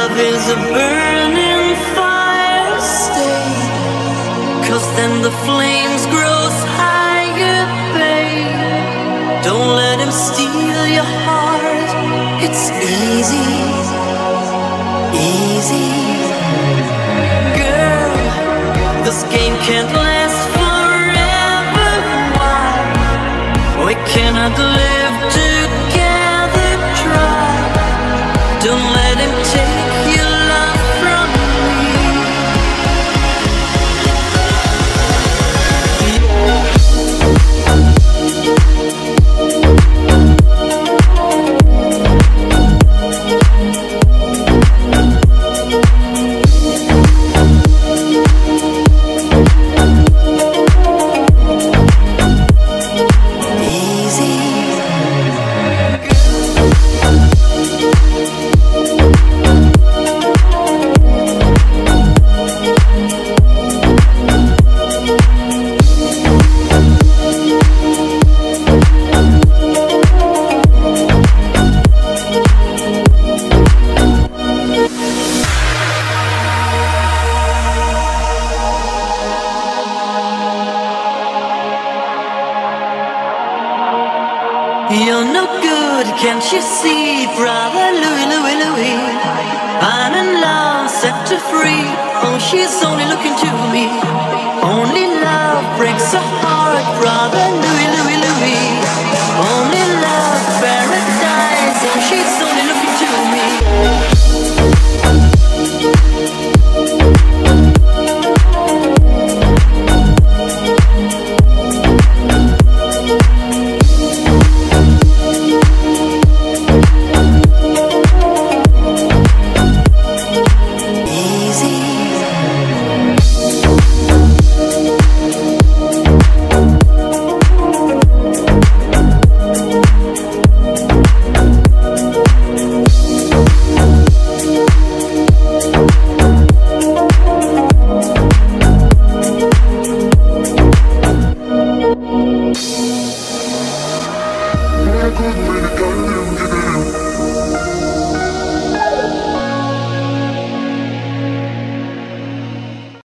love is a burning fire, stay. 'Cause then the flames grows higher, babe. Don't let him steal your heart. It's easy, easy. Girl, this game can't last forever. Why? We cannot live together. Try. Don't let him take your love from me. You're no good, can't you see, brother Louis, Louis, Louis? I'm in love, set to free. Oh, she's only looking to me. Only love breaks a heart, brother Louis, Louis, Louis. Only love, paradise. Oh, she's only looking to me. Good,